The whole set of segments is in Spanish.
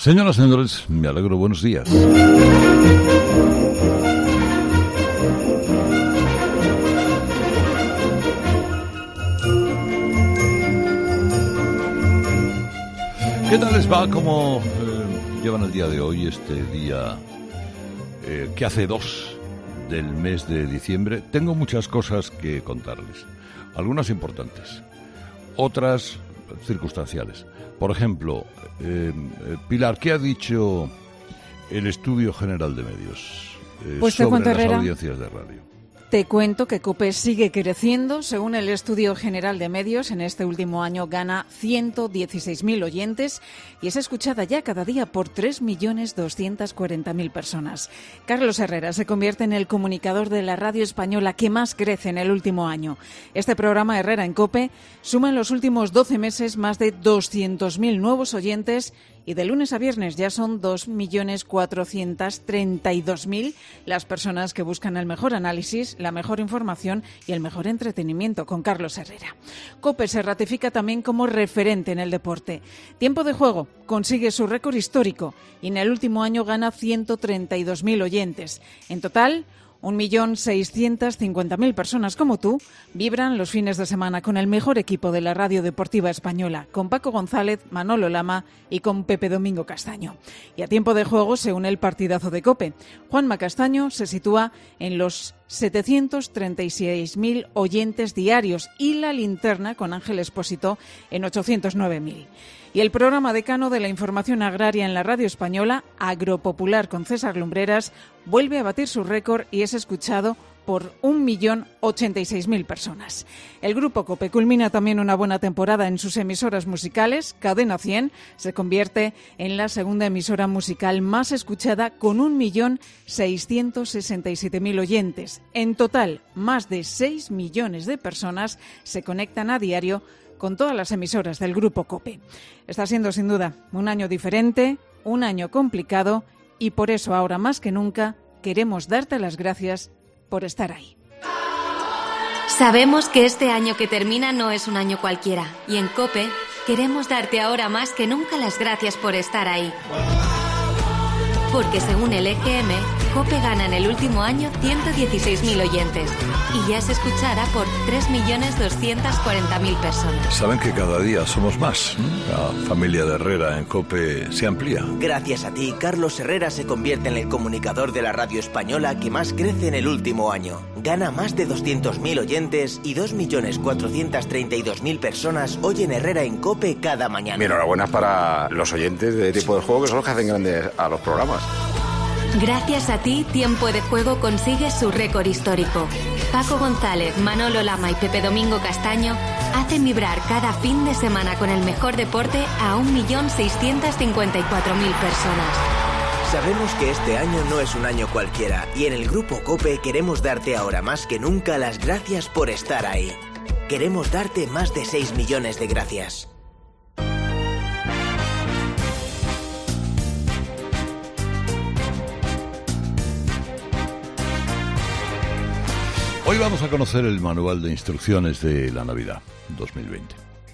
Señoras y señores, me alegro, buenos días. ¿Qué tal les va? ¿Cómo llevan el día de hoy, este día que hace 2 del mes de diciembre? Tengo muchas cosas que contarles, algunas importantes, otras circunstanciales. Por ejemplo, Pilar, ¿qué ha dicho el Estudio General de Medios sobre las audiencias de radio? Te cuento que COPE sigue creciendo. Según el Estudio General de Medios, en este último año gana 116.000 oyentes y es escuchada ya cada día por 3.240.000 personas. Carlos Herrera se convierte en el comunicador de la radio española que más crece en el último año. Este programa, Herrera en COPE, suma en los últimos 12 meses más de 200.000 nuevos oyentes y de lunes a viernes ya son 2.432.000 las personas que buscan el mejor análisis, la mejor información y el mejor entretenimiento con Carlos Herrera. COPE se ratifica también como referente en el deporte. Tiempo de Juego consigue su récord histórico y en el último año gana 132.000 oyentes. En total, 1.650.000 personas como tú vibran los fines de semana con el mejor equipo de la radio deportiva española, con Paco González, Manolo Lama y con Pepe Domingo Castaño. Y a Tiempo de Juego se une el partidazo de COPE. Juanma Castaño se sitúa en los 736.000 oyentes diarios y la linterna con Ángel Expósito en 809.000. Y el programa decano de la información agraria en la radio española, Agropopular con César Lumbreras, vuelve a batir su récord y es escuchado por 1.086.000 personas. El Grupo COPE culmina también una buena temporada en sus emisoras musicales. Cadena 100 se convierte en la segunda emisora musical más escuchada con 1.667.000 oyentes. En total, más de 6 millones de personas se conectan a diario con todas las emisoras del Grupo COPE. Está siendo sin duda un año diferente, un año complicado y por eso ahora más que nunca queremos darte las gracias por estar ahí. Sabemos que este año que termina no es un año cualquiera y en COPE queremos darte ahora más que nunca las gracias por estar ahí. Porque según el EGM, COPE gana en el último año 116.000 oyentes y ya es escuchada por 3.240.000 personas. Saben que cada día somos más. La familia de Herrera en COPE se amplía. Gracias a ti, Carlos Herrera se convierte en el comunicador de la radio española que más crece en el último año. Gana más de 200.000 oyentes y 2.432.000 personas oyen Herrera en COPE cada mañana. Mi enhorabuena para los oyentes de Tiempo de Juego, que son los que hacen grandes a los programas. Gracias a ti, Tiempo de Juego consigue su récord histórico. Paco González, Manolo Lama y Pepe Domingo Castaño hacen vibrar cada fin de semana con el mejor deporte a 1.654.000 personas. Sabemos que este año no es un año cualquiera y en el Grupo COPE queremos darte ahora más que nunca las gracias por estar ahí. Queremos darte más de 6 millones de gracias. Hoy vamos a conocer el manual de instrucciones de la Navidad 2020.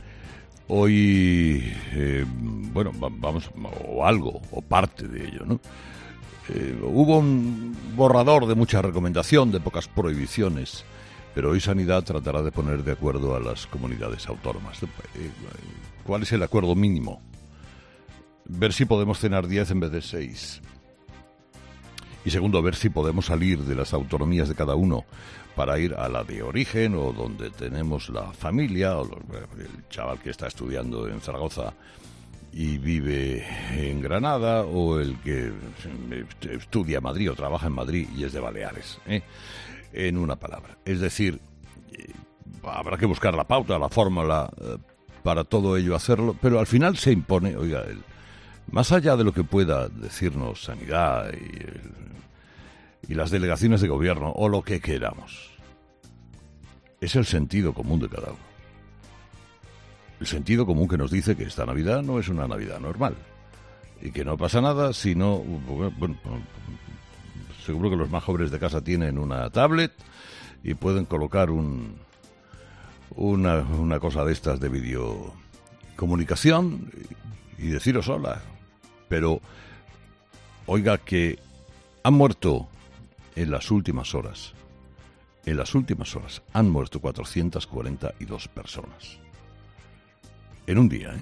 Hoy, vamos, o algo, o parte de ello, ¿no? Hubo un borrador de mucha recomendación, de pocas prohibiciones, pero hoy Sanidad tratará de poner de acuerdo a las comunidades autónomas. ¿Cuál es el acuerdo mínimo? Ver si podemos cenar 10 en vez de 6. Y segundo, ver si podemos salir de las autonomías de cada uno para ir a la de origen o donde tenemos la familia, o el chaval que está estudiando en Zaragoza y vive en Granada, o el que estudia en Madrid o trabaja en Madrid y es de Baleares, en una palabra. Es decir, habrá que buscar la pauta, la fórmula para todo ello hacerlo, pero al final se impone, oiga, más allá de lo que pueda decirnos Sanidad y las delegaciones de gobierno, o lo que queramos, es el sentido común de cada uno. El sentido común que nos dice que esta Navidad no es una Navidad normal y que no pasa nada si no... Bueno, seguro que los más jóvenes de casa tienen una tablet y pueden colocar una cosa de estas de videocomunicación y deciros hola. Pero, oiga, que han muerto en las últimas horas, han muerto 442 personas. En un día,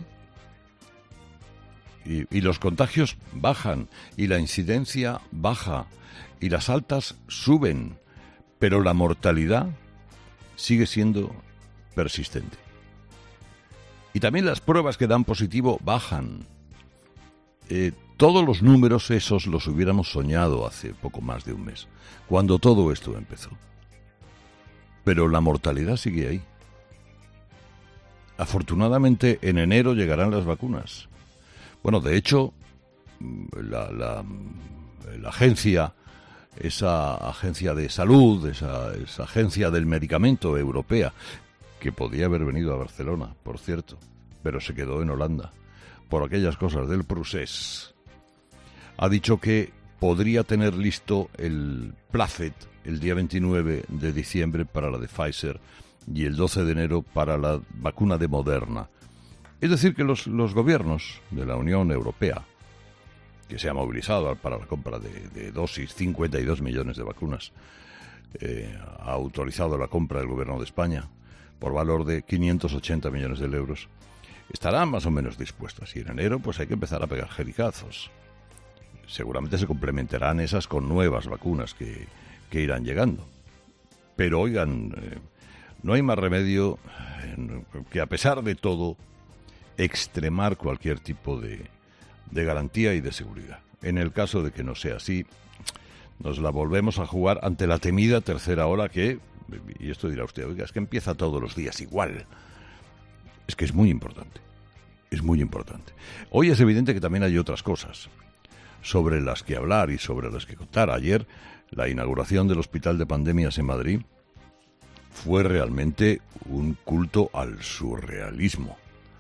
Y los contagios bajan, y la incidencia baja, y las altas suben, pero la mortalidad sigue siendo persistente. Y también las pruebas que dan positivo bajan. Todos los números esos los hubiéramos soñado hace poco más de un mes, cuando todo esto empezó. Pero la mortalidad sigue ahí. Afortunadamente, en enero llegarán las vacunas. Bueno, de hecho, la agencia, esa agencia de salud, esa agencia del medicamento europea, que podía haber venido a Barcelona, por cierto, pero se quedó en Holanda, por aquellas cosas del procés, ha dicho que podría tener listo el Placet el día 29 de diciembre para la de Pfizer y el 12 de enero para la vacuna de Moderna. Es decir, que los gobiernos de la Unión Europea, que se ha movilizado para la compra de dosis, 52 millones de vacunas, ha autorizado la compra del gobierno de España por valor de 580 millones de euros, estarán más o menos dispuestas. Y en enero pues hay que empezar a pegar jericazos. Seguramente se complementarán esas con nuevas vacunas que irán llegando. Pero oigan, no hay más remedio que, a pesar de todo, extremar cualquier tipo de garantía y de seguridad. En el caso de que no sea así, nos la volvemos a jugar ante la temida tercera ola que, y esto dirá usted, oiga, es que empieza todos los días igual. Es que es muy importante. Es muy importante. Hoy es evidente que también hay otras cosas sobre las que hablar y sobre las que contar. Ayer, la inauguración del Hospital de Pandemias en Madrid fue realmente un culto al surrealismo.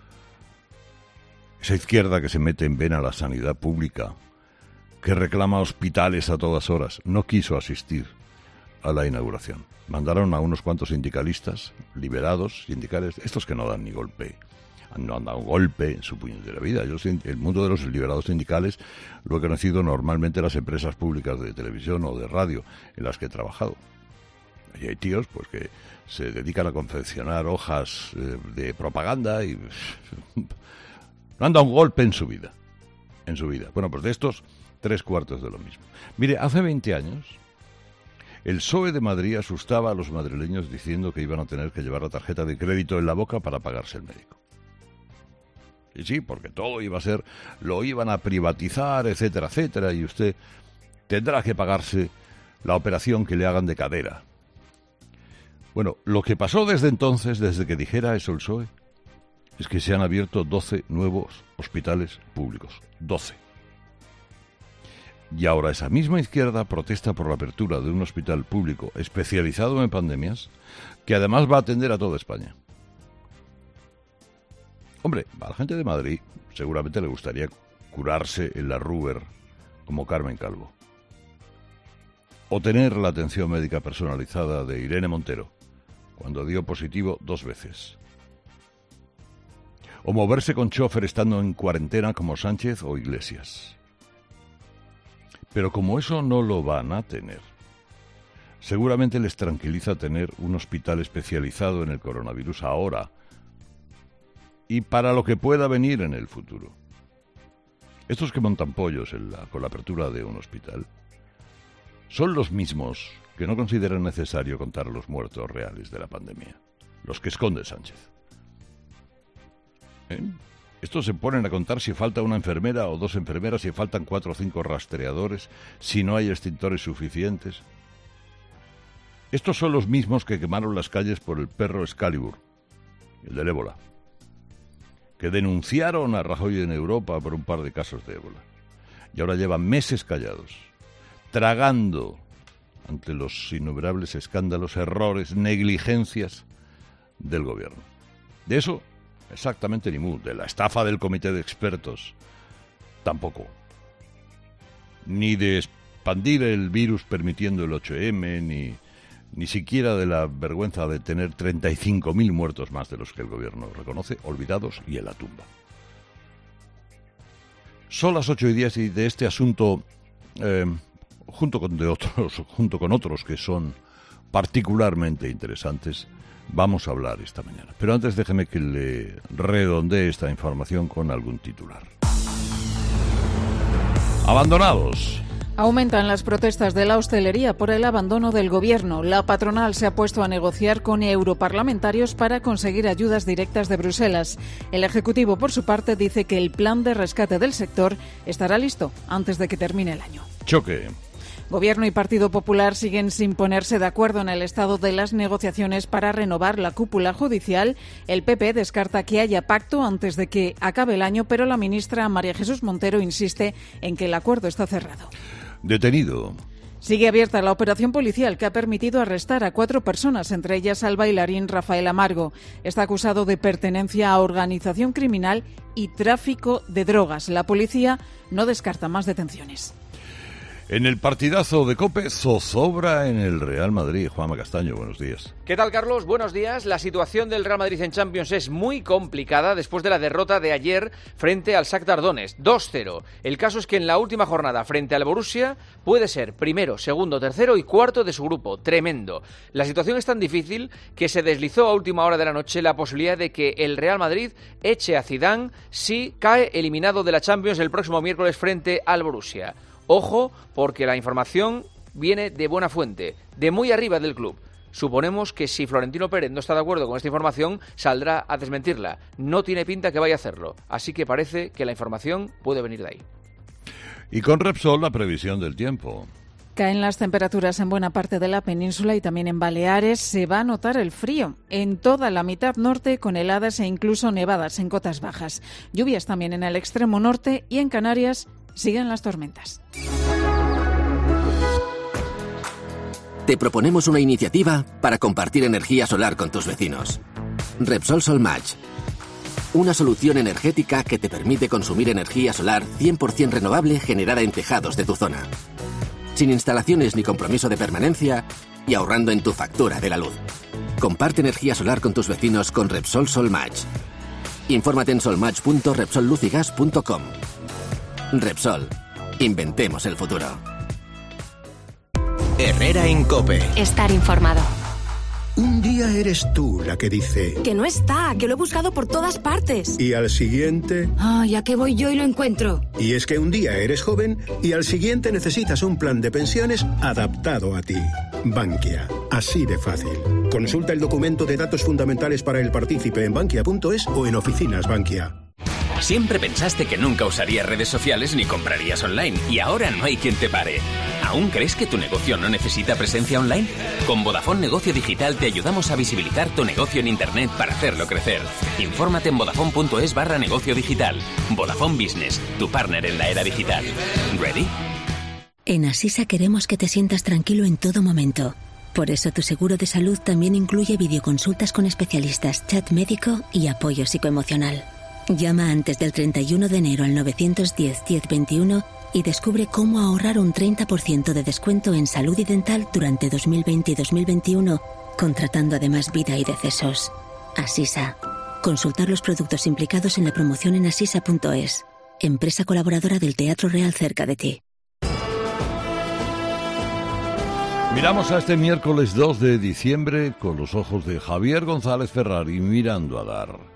Esa izquierda que se mete en vena a la sanidad pública, que reclama hospitales a todas horas, no quiso asistir a la inauguración. Mandaron a unos cuantos sindicalistas, liberados, sindicales, estos que no dan ni golpe, no han dado golpe en su puñetera vida. Yo, el mundo de los liberados sindicales lo he conocido normalmente en las empresas públicas de televisión o de radio en las que he trabajado. Y hay tíos pues que se dedican a confeccionar hojas de propaganda y no han dado un golpe en su vida. En su vida. Bueno, pues de estos, 3/4 de lo mismo. Mire, hace 20 años, el PSOE de Madrid asustaba a los madrileños diciendo que iban a tener que llevar la tarjeta de crédito en la boca para pagarse el médico. Y sí, porque todo iba a ser, lo iban a privatizar, etcétera, etcétera, y usted tendrá que pagarse la operación que le hagan de cadera. Bueno, lo que pasó desde entonces, desde que dijera eso el PSOE, es que se han abierto 12 nuevos hospitales públicos. 12. Y ahora esa misma izquierda protesta por la apertura de un hospital público especializado en pandemias, que además va a atender a toda España. Hombre, a la gente de Madrid seguramente le gustaría curarse en la Ruber como Carmen Calvo. O tener la atención médica personalizada de Irene Montero, cuando dio positivo 2 veces. O moverse con chofer estando en cuarentena como Sánchez o Iglesias. Pero como eso no lo van a tener, seguramente les tranquiliza tener un hospital especializado en el coronavirus ahora y para lo que pueda venir en el futuro. Estos que montan pollos con la apertura de un hospital son los mismos que no consideran necesario contar los muertos reales de la pandemia, los que esconde Sánchez. Estos se ponen a contar si falta una enfermera o 2 enfermeras, si faltan 4 o 5 rastreadores, si no hay extintores suficientes. Estos son los mismos que quemaron las calles por el perro Excalibur, el del ébola, que denunciaron a Rajoy en Europa por un par de casos de ébola. Y ahora llevan meses callados, tragando ante los innumerables escándalos, errores, negligencias del gobierno. De eso, exactamente ni mu. De la estafa del comité de expertos, tampoco. Ni de expandir el virus permitiendo el 8M, ni siquiera de la vergüenza de tener 35.000 muertos más de los que el gobierno reconoce, olvidados y en la tumba. Son las 8:10 y de este asunto, junto con otros que son particularmente interesantes, vamos a hablar esta mañana. Pero antes déjeme que le redondee esta información con algún titular. Abandonados. Aumentan las protestas de la hostelería por el abandono del gobierno. La patronal se ha puesto a negociar con europarlamentarios para conseguir ayudas directas de Bruselas. El Ejecutivo, por su parte, dice que el plan de rescate del sector estará listo antes de que termine el año. Choque. Gobierno y Partido Popular siguen sin ponerse de acuerdo en el estado de las negociaciones para renovar la cúpula judicial. El PP descarta que haya pacto antes de que acabe el año, pero la ministra María Jesús Montero insiste en que el acuerdo está cerrado. Detenido. Sigue abierta la operación policial que ha permitido arrestar a 4 personas, entre ellas al bailarín Rafael Amargo. Está acusado de pertenencia a organización criminal y tráfico de drogas. La policía no descarta más detenciones. En el partidazo de COPE, zozobra en el Real Madrid. Juanma Castaño, buenos días. ¿Qué tal, Carlos? Buenos días. La situación del Real Madrid en Champions es muy complicada después de la derrota de ayer frente al Shakhtar Donetsk, 2-0. El caso es que en la última jornada frente al Borussia puede ser primero, segundo, tercero y cuarto de su grupo. Tremendo. La situación es tan difícil que se deslizó a última hora de la noche la posibilidad de que el Real Madrid eche a Zidane si cae eliminado de la Champions el próximo miércoles frente al Borussia. Ojo, porque la información viene de buena fuente, de muy arriba del club. Suponemos que si Florentino Pérez no está de acuerdo con esta información, saldrá a desmentirla. No tiene pinta que vaya a hacerlo, así que parece que la información puede venir de ahí. Y con Repsol, la previsión del tiempo. Caen las temperaturas en buena parte de la península y también en Baleares. Se va a notar el frío en toda la mitad norte, con heladas e incluso nevadas en cotas bajas. Lluvias también en el extremo norte y en Canarias siguen las tormentas. Te proponemos una iniciativa para compartir energía solar con tus vecinos. Repsol Solmatch. Una solución energética que te permite consumir energía solar 100% renovable generada en tejados de tu zona. Sin instalaciones ni compromiso de permanencia y ahorrando en tu factura de la luz. Comparte energía solar con tus vecinos con Repsol Solmatch. Infórmate en solmatch.repsolluz.gas.com. Repsol. Inventemos el futuro. Herrera en COPE. Estar informado. Un día eres tú la que dice... Que no está, que lo he buscado por todas partes. Y al siguiente... Ay, ¿a qué voy yo y lo encuentro? Y es que un día eres joven y al siguiente necesitas un plan de pensiones adaptado a ti. Bankia. Así de fácil. Consulta el documento de datos fundamentales para el partícipe en bankia.es o en oficinas Bankia. Siempre pensaste que nunca usarías redes sociales ni comprarías online y ahora no hay quien te pare. ¿Aún crees que tu negocio no necesita presencia online? Con Vodafone Negocio Digital te ayudamos a visibilizar tu negocio en Internet para hacerlo crecer. Infórmate en vodafone.es/negocio digital. Vodafone Business, tu partner en la era digital. ¿Ready? En Asisa queremos que te sientas tranquilo en todo momento. Por eso tu seguro de salud también incluye videoconsultas con especialistas, chat médico y apoyo psicoemocional. Llama antes del 31 de enero al 910-1021 y descubre cómo ahorrar un 30% de descuento en salud y dental durante 2020 y 2021, contratando además vida y decesos. Asisa. Consultar los productos implicados en la promoción en asisa.es. Empresa colaboradora del Teatro Real cerca de ti. Miramos a este miércoles 2 de diciembre con los ojos de Javier González Ferrari mirando a dar.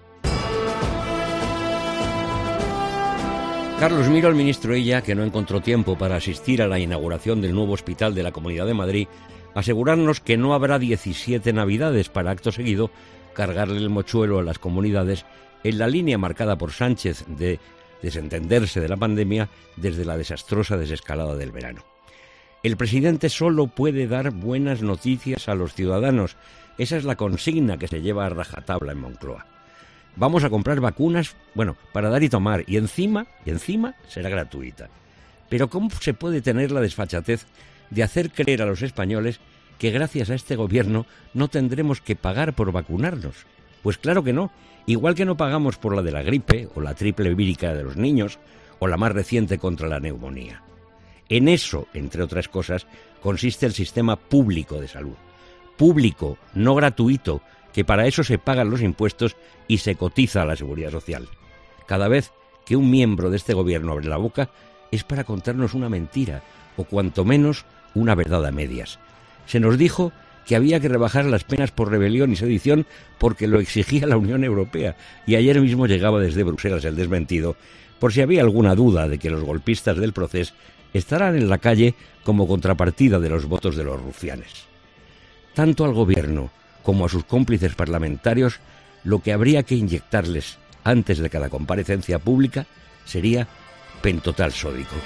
Carlos, miro al ministro Illa, que no encontró tiempo para asistir a la inauguración del nuevo hospital de la Comunidad de Madrid, asegurarnos que no habrá 17 Navidades para, acto seguido, cargarle el mochuelo a las comunidades en la línea marcada por Sánchez de desentenderse de la pandemia desde la desastrosa desescalada del verano. El presidente solo puede dar buenas noticias a los ciudadanos. Esa es la consigna que se lleva a rajatabla en Moncloa. Vamos a comprar vacunas, para dar y tomar, y encima será gratuita. Pero ¿cómo se puede tener la desfachatez de hacer creer a los españoles que gracias a este gobierno no tendremos que pagar por vacunarnos? Pues claro que no, igual que no pagamos por la de la gripe, o la triple vírica de los niños, o la más reciente contra la neumonía. En eso, entre otras cosas, consiste el sistema público de salud. Público, no gratuito, que para eso se pagan los impuestos y se cotiza a la Seguridad Social. Cada vez que un miembro de este gobierno abre la boca es para contarnos una mentira, o cuanto menos una verdad a medias. Se nos dijo que había que rebajar las penas por rebelión y sedición porque lo exigía la Unión Europea, y ayer mismo llegaba desde Bruselas el desmentido, por si había alguna duda de que los golpistas del Procés estarán en la calle como contrapartida de los votos de los rufianes. Tanto al gobierno como a sus cómplices parlamentarios, lo que habría que inyectarles antes de cada comparecencia pública sería pentotal sódico.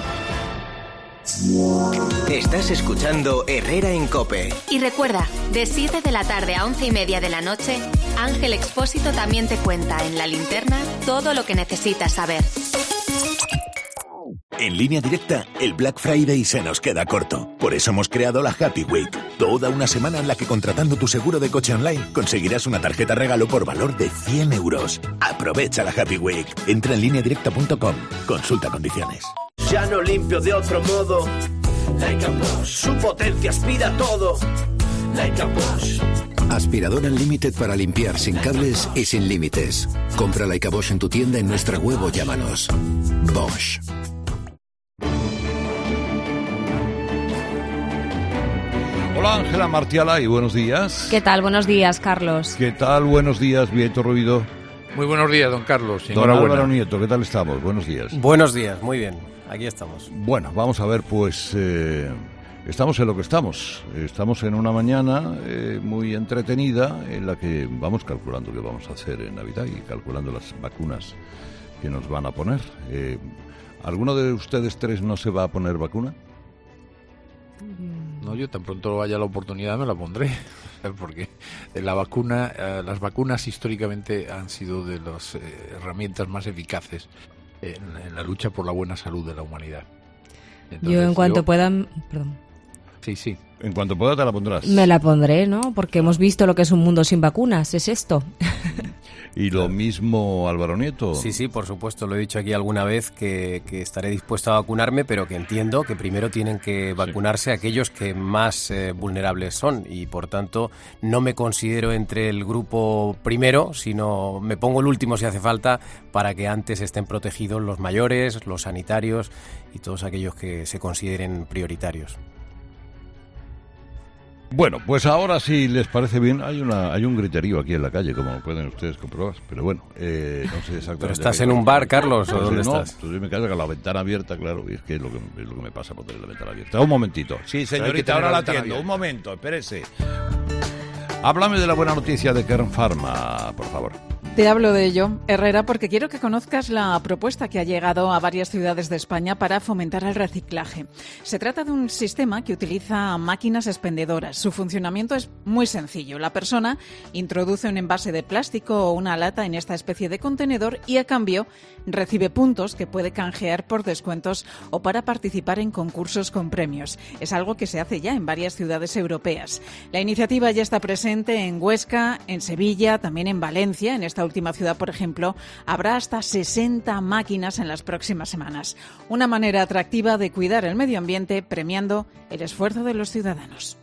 Estás escuchando Herrera en COPE. Y recuerda, de 7 de la tarde a 11:30 de la noche, Ángel Expósito también te cuenta en La Linterna todo lo que necesitas saber. En Línea Directa, el Black Friday se nos queda corto. Por eso hemos creado la Happy Week. Toda una semana en la que, contratando tu seguro de coche online, conseguirás una tarjeta regalo por valor de 100 euros. Aprovecha la Happy Week. Entra en lineadirecta.com. Consulta condiciones. Ya no limpio de otro modo. Leica Bosch. Su potencia aspira todo. Leica Bosch. Aspiradora Unlimited para limpiar sin cables y sin límites. Compra Leica Bosch en tu tienda, en nuestra web o llámanos. Bosch. Hola Ángela Martiala y buenos días. ¿Qué tal? Buenos días, Carlos. ¿Qué tal? Buenos días, Vieto Ruido. Muy buenos días, don Carlos. Don Álvaro Nieto, ¿qué tal estamos? Buenos días. Buenos días, muy bien. Aquí estamos. Bueno, vamos a ver, pues estamos en lo que estamos. Estamos en una mañana muy entretenida en la que vamos calculando qué vamos a hacer en Navidad y calculando las vacunas que nos van a poner. ¿Alguno de ustedes tres no se va a poner vacuna? No, yo tan pronto haya la oportunidad me la pondré, porque la vacuna, las vacunas históricamente han sido de las herramientas más eficaces en la lucha por la buena salud de la humanidad. Entonces, yo en cuanto pueda... Perdón. Sí. En cuanto pueda te la pondrás. Me la pondré, ¿no? Porque hemos visto lo que es un mundo sin vacunas, es esto. ¿Y lo mismo Álvaro Nieto? Sí, por supuesto, lo he dicho aquí alguna vez que estaré dispuesto a vacunarme, pero que entiendo que primero tienen que vacunarse aquellos que más vulnerables son y por tanto no me considero entre el grupo primero, sino me pongo el último si hace falta para que antes estén protegidos los mayores, los sanitarios y todos aquellos que se consideren prioritarios. Bueno, pues ahora si les parece bien, hay un griterío aquí en la calle, como pueden ustedes comprobar, pero bueno, no sé exactamente. ¿Pero estás en un bar, Carlos, o dónde estás? No, yo me quedo con la ventana abierta, claro, y es que es lo que me pasa por tener la ventana abierta. Un momentito. Sí, señorita, ahora la atiendo. Un momento, espérese. Háblame de la buena noticia de Kern Pharma, por favor. Te hablo de ello, Herrera, porque quiero que conozcas la propuesta que ha llegado a varias ciudades de España para fomentar el reciclaje. Se trata de un sistema que utiliza máquinas expendedoras. Su funcionamiento es muy sencillo. La persona introduce un envase de plástico o una lata en esta especie de contenedor y a cambio recibe puntos que puede canjear por descuentos o para participar en concursos con premios. Es algo que se hace ya en varias ciudades europeas. La iniciativa ya está presente en Huesca, en Sevilla, también en Valencia. En esta última ciudad, por ejemplo, habrá hasta 60 máquinas en las próximas semanas. Una manera atractiva de cuidar el medio ambiente premiando el esfuerzo de los ciudadanos.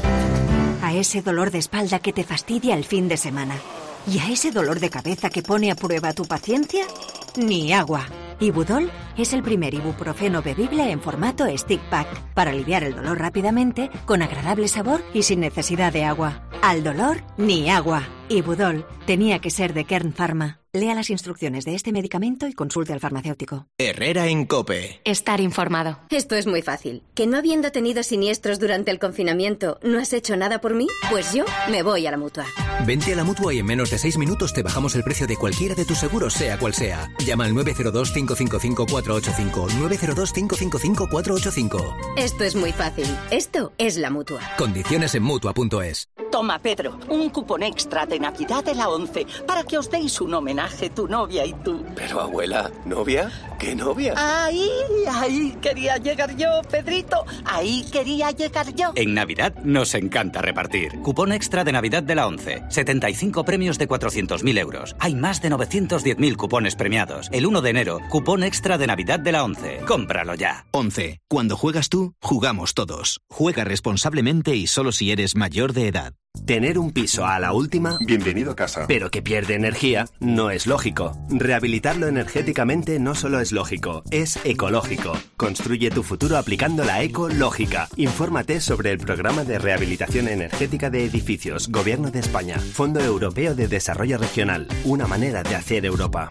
A ese dolor de espalda que te fastidia el fin de semana y a ese dolor de cabeza que pone a prueba tu paciencia, ni agua. Ibudol es el primer ibuprofeno bebible en formato stick pack para aliviar el dolor rápidamente, con agradable sabor y sin necesidad de agua. Al dolor, ni agua. Ibudol tenía que ser de Kern Pharma. Lea las instrucciones de este medicamento y consulte al farmacéutico. Herrera en COPE. Estar informado. Esto es muy fácil. ¿Que no habiendo tenido siniestros durante el confinamiento, no has hecho nada por mí? Pues yo me voy a la Mutua. Vente a la Mutua y en menos de 6 minutos te bajamos el precio de cualquiera de tus seguros, sea cual sea. Llama al 902-555-485. 902-555-485. Esto es muy fácil. Esto es la Mutua. Condiciones en Mutua.es. Toma, Pedro, un cupón extra de Navidad de la 11 para que os deis un homenaje, tu novia y tú. Pero, abuela, ¿novia? ¿Qué novia? Ahí quería llegar yo, Pedrito. Ahí quería llegar yo. En Navidad nos encanta repartir. Cupón extra de Navidad de la 11. 75 premios de 400.000 euros. Hay más de 910.000 cupones premiados. El 1 de enero, cupón extra de Navidad de la 11. Cómpralo ya. 11. Cuando juegas tú, jugamos todos. Juega responsablemente y solo si eres mayor de edad. Tener un piso a la última, bienvenido a casa, pero que pierde energía, no es lógico. Rehabilitarlo energéticamente no solo es lógico, es ecológico. Construye tu futuro aplicando la ecológica. Infórmate sobre el programa de rehabilitación energética de edificios, Gobierno de España, Fondo Europeo de Desarrollo Regional, una manera de hacer Europa.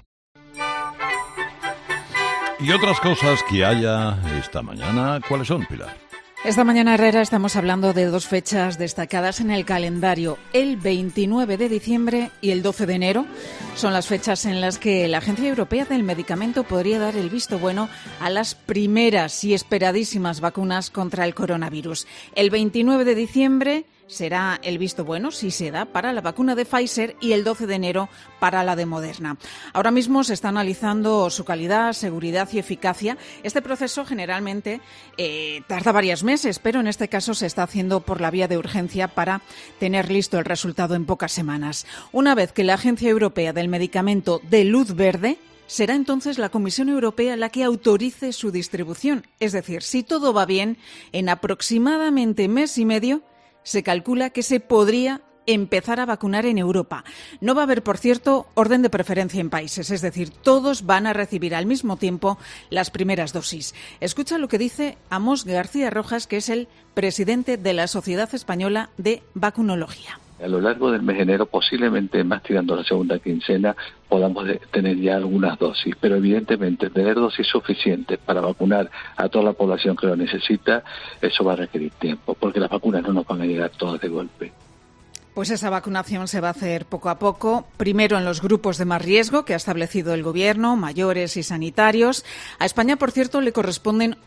Y otras cosas que haya esta mañana, ¿cuáles son, Pilar? Esta mañana, Herrera, estamos hablando de dos fechas destacadas en el calendario. El 29 de diciembre y el 12 de enero son las fechas en las que la Agencia Europea del Medicamento podría dar el visto bueno a las primeras y esperadísimas vacunas contra el coronavirus. El 29 de diciembre será el visto bueno, si se da, para la vacuna de Pfizer y el 12 de enero para la de Moderna. Ahora mismo se está analizando su calidad, seguridad y eficacia. Este proceso generalmente tarda varios meses, pero en este caso se está haciendo por la vía de urgencia para tener listo el resultado en pocas semanas. Una vez que la Agencia Europea del Medicamento dé luz verde, será entonces la Comisión Europea la que autorice su distribución. Es decir, si todo va bien, en aproximadamente mes y medio se calcula que se podría empezar a vacunar en Europa. No va a haber, por cierto, orden de preferencia en países, es decir, todos van a recibir al mismo tiempo las primeras dosis. Escucha lo que dice Amos García Rojas, que es el presidente de la Sociedad Española de Vacunología. A lo largo del mes de enero, posiblemente más tirando la segunda quincena, podamos tener ya algunas dosis, pero evidentemente tener dosis suficientes para vacunar a toda la población que lo necesita, eso va a requerir tiempo, porque las vacunas no nos van a llegar todas de golpe. Pues esa vacunación se va a hacer poco a poco, primero en los grupos de más riesgo que ha establecido el Gobierno, mayores y sanitarios. A España, por cierto, le corresponden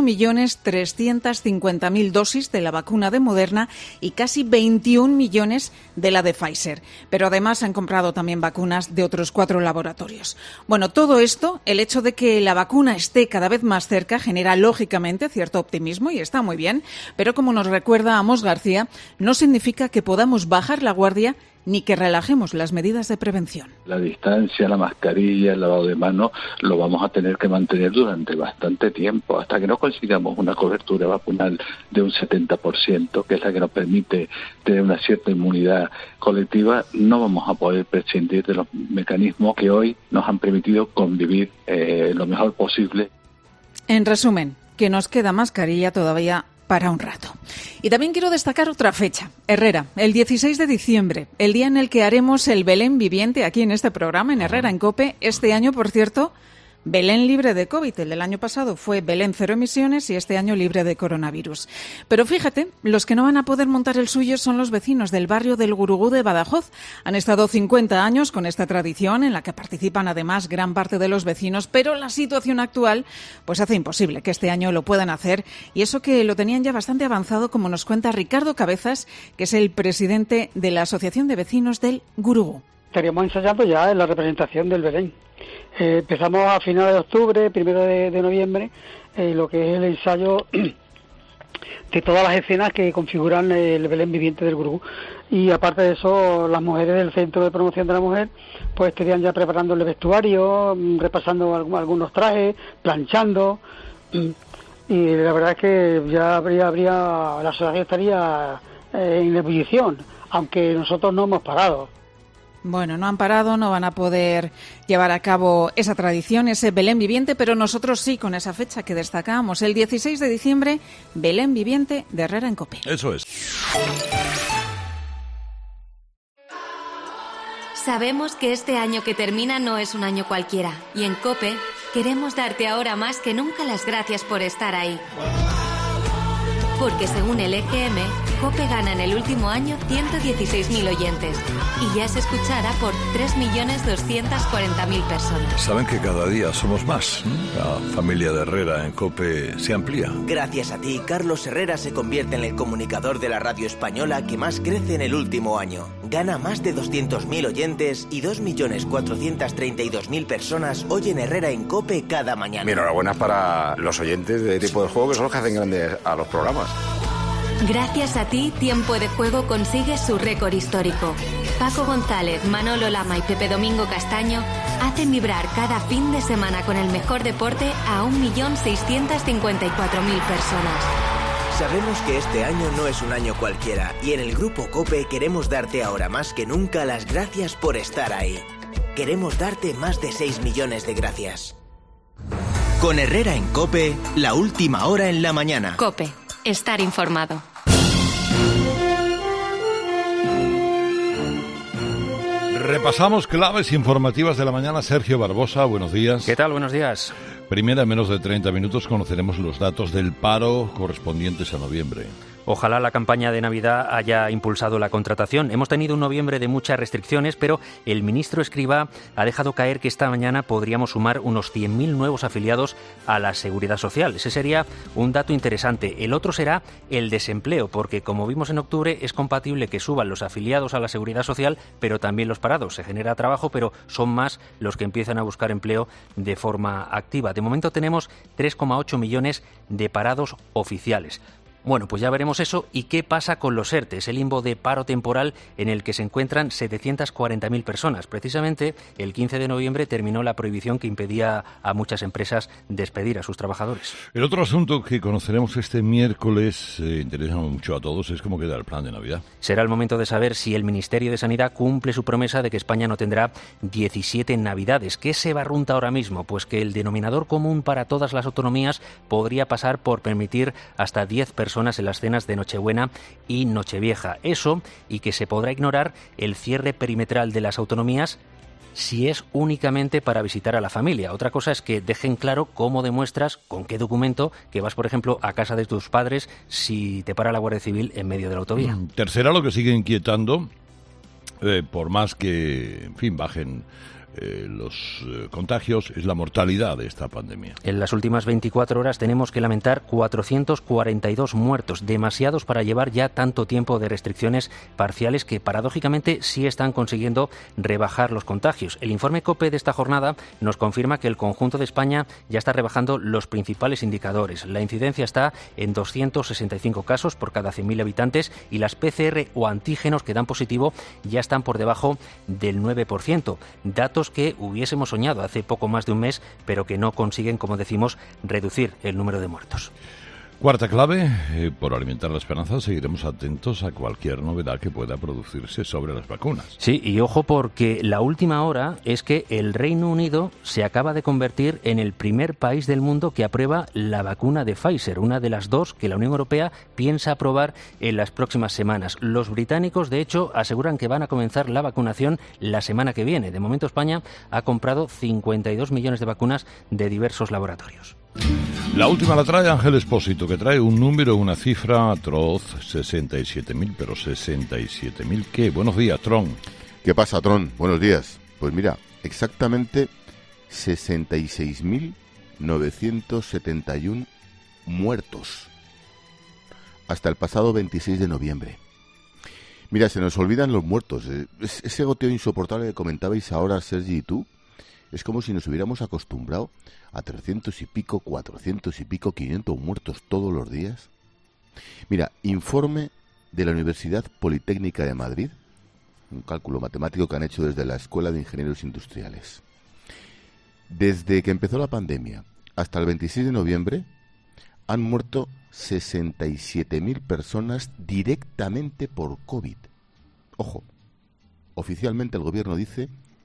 8.350.000 dosis de la vacuna de Moderna y casi 21 millones de la de Pfizer. Pero además se han comprado también vacunas de otros 4 laboratorios. Bueno, todo esto, el hecho de que la vacuna esté cada vez más cerca, genera lógicamente cierto optimismo y está muy bien, pero como nos recuerda Amos García, no significa que podamos bajar la guardia ni que relajemos las medidas de prevención. La distancia, la mascarilla, el lavado de manos, lo vamos a tener que mantener durante bastante tiempo, hasta que no consigamos una cobertura vacunal de un 70%, que es la que nos permite tener una cierta inmunidad colectiva. No vamos a poder prescindir de los mecanismos que hoy nos han permitido convivir lo mejor posible. En resumen, que nos queda mascarilla todavía para un rato. Y también quiero destacar otra fecha, Herrera, el 16 de diciembre, el día en el que haremos el Belén viviente aquí en este programa, en Herrera en COPE. Este año, por cierto, Belén libre de COVID. El del año pasado fue Belén cero emisiones y este año libre de coronavirus. Pero fíjate, los que no van a poder montar el suyo son los vecinos del barrio del Gurugú de Badajoz. Han estado 50 años con esta tradición en la que participan además gran parte de los vecinos, pero la situación actual pues hace imposible que este año lo puedan hacer, y eso que lo tenían ya bastante avanzado, como nos cuenta Ricardo Cabezas, que es el presidente de la Asociación de Vecinos del Gurugú. Estaríamos ensayando ya en la representación del Belén. Empezamos a finales de octubre, 1 de noviembre, lo que es el ensayo de todas las escenas que configuran el Belén viviente del Gurugú. Y aparte de eso, las mujeres del Centro de Promoción de la Mujer pues estarían ya preparando el vestuario, repasando algunos trajes, planchando. Y la verdad es que ya habría la asociación estaría en ebullición, aunque nosotros no hemos parado. Bueno, no han parado, no van a poder llevar a cabo esa tradición, ese Belén viviente, pero nosotros sí, con esa fecha que destacamos, el 16 de diciembre, Belén viviente de Herrera en COPE. Eso es. Sabemos que este año que termina no es un año cualquiera, y en COPE queremos darte ahora más que nunca las gracias por estar ahí. Porque según el EGM, COPE gana en el último año 116.000 oyentes y ya se escuchará por 3.240.000 personas. Saben que cada día somos más. La familia de Herrera en COPE se amplía. Gracias a ti, Carlos Herrera se convierte en el comunicador de la radio española que más crece en el último año. Gana más de 200.000 oyentes y 2.432.000 personas oyen Herrera en COPE cada mañana. Mi enhorabuena para los oyentes de Tiempo de Juego, que son los que hacen grandes a los programas. Gracias a ti, Tiempo de Juego consigue su récord histórico. Paco González, Manolo Lama y Pepe Domingo Castaño hacen vibrar cada fin de semana con el mejor deporte a 1.654.000 personas. Sabemos que este año no es un año cualquiera y en el Grupo COPE queremos darte ahora más que nunca las gracias por estar ahí. Queremos darte más de 6 millones de gracias. Con Herrera en COPE, la última hora en la mañana. COPE, estar informado. Repasamos claves informativas de la mañana. Sergio Barbosa, buenos días. ¿Qué tal? Buenos días. Primera, en menos de 30 minutos conoceremos los datos del paro correspondientes a noviembre. Ojalá la campaña de Navidad haya impulsado la contratación. Hemos tenido un noviembre de muchas restricciones, pero el ministro Escrivá ha dejado caer que esta mañana podríamos sumar unos 100.000 nuevos afiliados a la Seguridad Social. Ese sería un dato interesante. El otro será el desempleo, porque como vimos en octubre, es compatible que suban los afiliados a la Seguridad Social, pero también los parados. Se genera trabajo, pero son más los que empiezan a buscar empleo de forma activa. De momento tenemos 3,8 millones de parados oficiales. Bueno, pues ya veremos eso. ¿Y qué pasa con los ERTE? El limbo de paro temporal en el que se encuentran 740.000 personas. Precisamente el 15 de noviembre terminó la prohibición que impedía a muchas empresas despedir a sus trabajadores. El otro asunto que conoceremos este miércoles, interesa mucho a todos, es cómo queda el plan de Navidad. Será el momento de saber si el Ministerio de Sanidad cumple su promesa de que España no tendrá 17 Navidades. ¿Qué se barrunta ahora mismo? Pues que el denominador común para todas las autonomías podría pasar por permitir hasta 10 personas en las cenas de Nochebuena y Nochevieja. Eso, y que se podrá ignorar el cierre perimetral de las autonomías si es únicamente para visitar a la familia. Otra cosa es que dejen claro cómo demuestras, con qué documento, que vas, por ejemplo, a casa de tus padres si te para la Guardia Civil en medio de la autovía. Tercera, lo que sigue inquietando, por más que, en fin, bajen los contagios, es la mortalidad de esta pandemia. En las últimas 24 horas tenemos que lamentar 442 muertos, demasiados para llevar ya tanto tiempo de restricciones parciales que paradójicamente sí están consiguiendo rebajar los contagios. El informe COPE de esta jornada nos confirma que el conjunto de España ya está rebajando los principales indicadores. La incidencia está en 265 casos por cada 100.000 habitantes y las PCR o antígenos que dan positivo ya están por debajo del 9%. Datos que hubiésemos soñado hace poco más de un mes, pero que no consiguen, como decimos, reducir el número de muertos. Cuarta clave, por alimentar la esperanza, seguiremos atentos a cualquier novedad que pueda producirse sobre las vacunas. Sí, y ojo porque la última hora es que el Reino Unido se acaba de convertir en el primer país del mundo que aprueba la vacuna de Pfizer, una de las dos que la Unión Europea piensa aprobar en las próximas semanas. Los británicos, de hecho, aseguran que van a comenzar la vacunación la semana que viene. De momento, España ha comprado 52 millones de vacunas de diversos laboratorios. La última la trae Ángel Expósito, que trae un número, una cifra atroz, 67.000, pero 67.000 ¿qué? Buenos días, Tron. ¿Qué pasa, Tron? Buenos días. Pues mira, exactamente 66.971 muertos hasta el pasado 26 de noviembre. Mira, se nos olvidan los muertos. Ese goteo insoportable que comentabais ahora, Sergi y tú, es como si nos hubiéramos acostumbrado a 300 y pico, 400 y pico, 500 muertos todos los días. Mira, informe de la Universidad Politécnica de Madrid, un cálculo matemático que han hecho desde la Escuela de Ingenieros Industriales. Desde que empezó la pandemia hasta el 26 de noviembre han muerto 67.000 personas directamente por COVID. Ojo, oficialmente el gobierno dice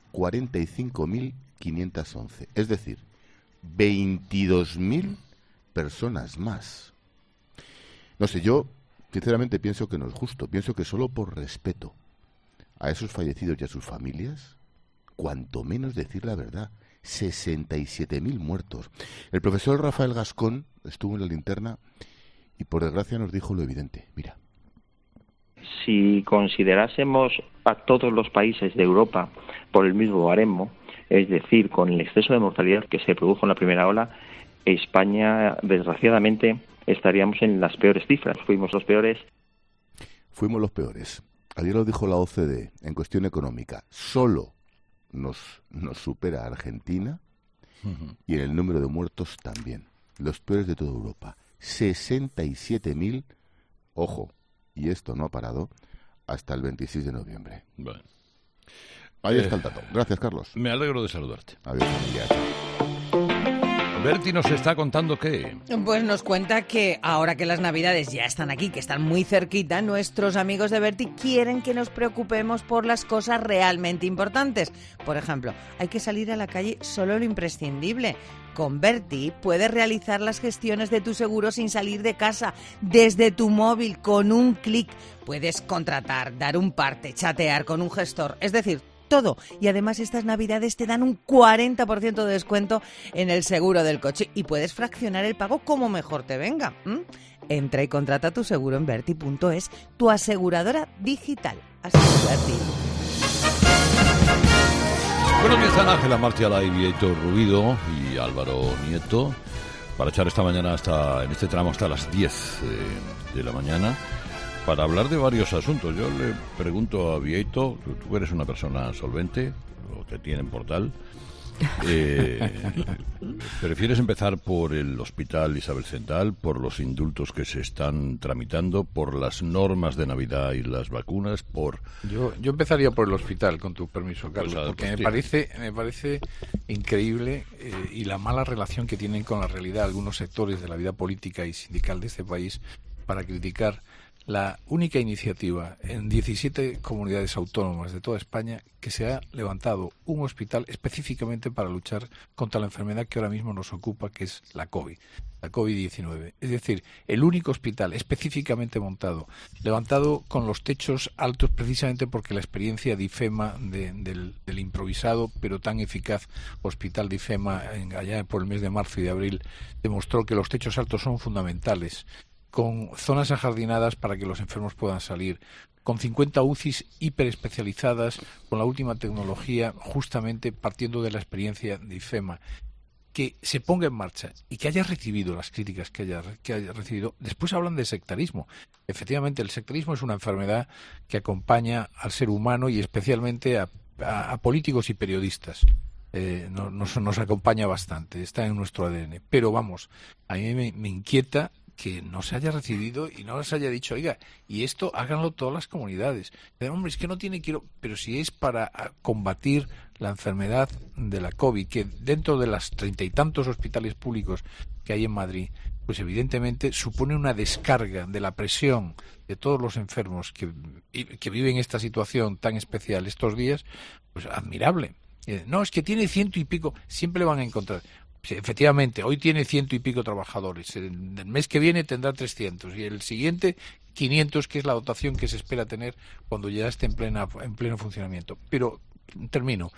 45.511, es decir, 22.000 personas más. No sé, yo sinceramente pienso que no es justo. Pienso que solo por respeto a esos fallecidos y a sus familias, cuanto menos decir la verdad. 67.000 muertos. El profesor Rafael Gascón estuvo en la linterna y por desgracia nos dijo lo evidente. Mira. Si considerásemos a todos los países de Europa por el mismo baremo, es decir, con el exceso de mortalidad que se produjo en la primera ola, España, desgraciadamente, estaríamos en las peores cifras. Fuimos los peores. Fuimos los peores. Ayer lo dijo la OCDE en cuestión económica. Solo nos supera Argentina y en el número de muertos también. Los peores de toda Europa. 67.000, ojo, y esto no ha parado, hasta el 26 de noviembre. Bueno. Ahí está el dato. Gracias, Carlos. Me alegro de saludarte. Adiós, familia. Berti nos está contando qué. Pues nos cuenta que ahora que las Navidades ya están aquí, que están muy cerquita, nuestros amigos de Berti quieren que nos preocupemos por las cosas realmente importantes. Por ejemplo, hay que salir a la calle solo lo imprescindible. Con Berti puedes realizar las gestiones de tu seguro sin salir de casa, desde tu móvil, con un clic. Puedes contratar, dar un parte, chatear con un gestor, es decir, todo. Y además estas Navidades te dan un 40% de descuento en el seguro del coche y puedes fraccionar el pago como mejor te venga. Entra y contrata tu seguro en Berti.es, tu aseguradora digital. Así es, Berti. Bueno, empiezan Ángela Martiala y Vieito Rubido y Álvaro Nieto para echar esta mañana en este tramo hasta las 10 de la mañana para hablar de varios asuntos. Yo le pregunto a Vieito, tú eres una persona solvente, o te tienen por tal. ¿Prefieres empezar por el Hospital Isabel Central, por los indultos que se están tramitando, por las normas de Navidad y las vacunas, por...? Yo empezaría por el hospital, con tu permiso, Carlos, porque me parece increíble y la mala relación que tienen con la realidad algunos sectores de la vida política y sindical de este país para criticar la única iniciativa en 17 comunidades autónomas de toda España que se ha levantado un hospital específicamente para luchar contra la enfermedad que ahora mismo nos ocupa, que es la COVID-19. Es decir, el único hospital específicamente montado, levantado con los techos altos precisamente porque la experiencia de IFEMA del improvisado pero tan eficaz hospital de IFEMA allá por el mes de marzo y de abril demostró que los techos altos son fundamentales, con zonas ajardinadas para que los enfermos puedan salir, con 50 UCIs hiperespecializadas, con la última tecnología, justamente partiendo de la experiencia de IFEMA, que se ponga en marcha y que haya recibido las críticas que haya recibido. Después hablan de sectarismo. Efectivamente, el sectarismo es una enfermedad que acompaña al ser humano y especialmente a políticos y periodistas. Nos acompaña bastante, está en nuestro ADN. Pero vamos, a mí me inquieta que no se haya recibido y no les haya dicho, oiga, y esto háganlo todas las comunidades. Hombre, es que no tiene que ir, pero si es para combatir la enfermedad de la COVID, que dentro de las 30 y tantos hospitales públicos que hay en Madrid, pues evidentemente supone una descarga de la presión de todos los enfermos que viven esta situación tan especial estos días, pues admirable. No, es que tiene 100 y pico, siempre le van a encontrar. Sí, efectivamente, hoy tiene 100 y pico trabajadores, el mes que viene tendrá 300 y el siguiente 500, que es la dotación que se espera tener cuando ya esté en pleno funcionamiento. Pero termino.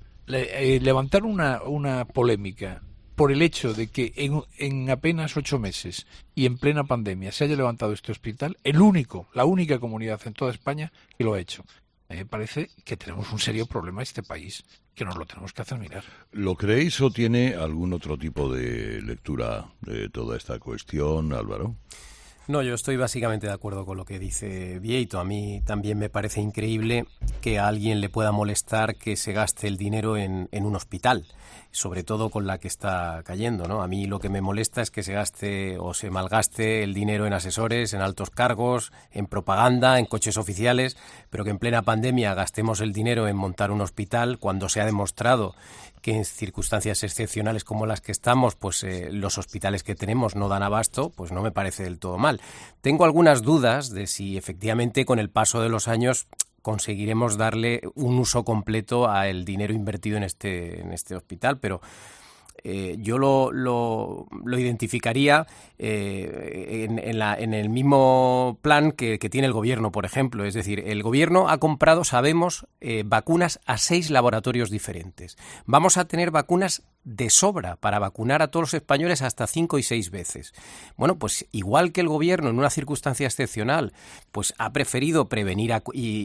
Levantar una polémica por el hecho de que en apenas 8 meses y en plena pandemia se haya levantado este hospital, la única comunidad en toda España que lo ha hecho. Me parece que tenemos un serio problema en este país, que nos lo tenemos que hacer mirar. ¿Lo creéis o tiene algún otro tipo de lectura de toda esta cuestión, Álvaro? No, yo estoy básicamente de acuerdo con lo que dice Vieito. A mí también me parece increíble que a alguien le pueda molestar que se gaste el dinero en un hospital, sobre todo con la que está cayendo, ¿no? A mí lo que me molesta es que se gaste o se malgaste el dinero en asesores, en altos cargos, en propaganda, en coches oficiales, pero que en plena pandemia gastemos el dinero en montar un hospital cuando se ha demostrado que en circunstancias excepcionales como las que estamos, pues los hospitales que tenemos no dan abasto, pues no me parece del todo mal. Tengo algunas dudas de si efectivamente con el paso de los años conseguiremos darle un uso completo al dinero invertido en este hospital, pero yo lo identificaría en el mismo plan que tiene el gobierno, por ejemplo. Es decir, el gobierno ha comprado, sabemos, vacunas a 6 laboratorios diferentes. Vamos a tener vacunas de sobra para vacunar a todos los españoles hasta 5 y 6 veces. Bueno, pues igual que el gobierno en una circunstancia excepcional pues ha preferido prevenir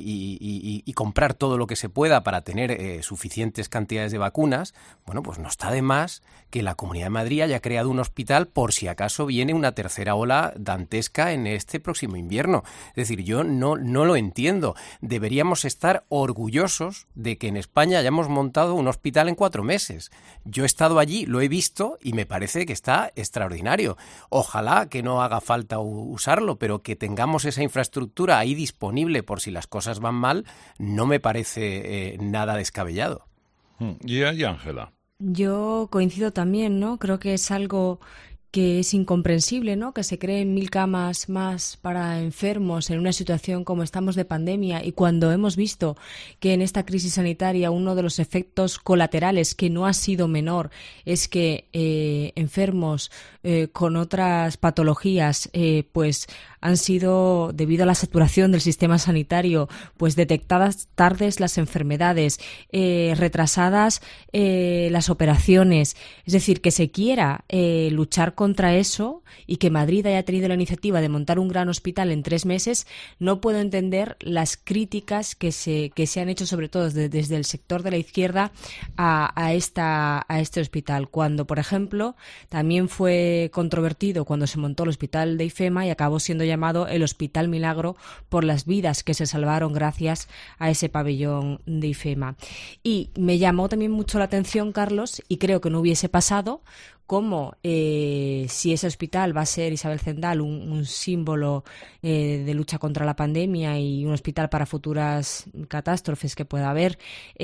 y comprar todo lo que se pueda para tener suficientes cantidades de vacunas, bueno, pues no está de más que la Comunidad de Madrid haya creado un hospital por si acaso viene una tercera ola dantesca en este próximo invierno. Es decir, yo no lo entiendo. Deberíamos estar orgullosos de que en España hayamos montado un hospital en 4 meses. Yo he estado allí, lo he visto y me parece que está extraordinario. Ojalá que no haga falta usarlo, pero que tengamos esa infraestructura ahí disponible por si las cosas van mal, no me parece nada descabellado. ¿Y Ángela? Yo coincido también, ¿no? Creo que es algo que es incomprensible, ¿no? Que se creen 1000 camas más para enfermos en una situación como estamos de pandemia, y cuando hemos visto que en esta crisis sanitaria uno de los efectos colaterales, que no ha sido menor, es que enfermos con otras patologías pues han sido, debido a la saturación del sistema sanitario, pues detectadas tardes las enfermedades, retrasadas las operaciones. Es decir, que se quiera luchar contra eso y que Madrid haya tenido la iniciativa de montar un gran hospital en 3 meses, no puedo entender las críticas que se han hecho, sobre todo desde el sector de la izquierda, a este hospital. Cuando, por ejemplo, también fue controvertido cuando se montó el hospital de IFEMA y acabó siendo llamado el Hospital Milagro por las vidas que se salvaron gracias a ese pabellón de IFEMA. Y me llamó también mucho la atención, Carlos, y creo que no hubiese pasado, como si ese hospital va a ser, Isabel Zendal, un símbolo de lucha contra la pandemia y un hospital para futuras catástrofes que pueda haber,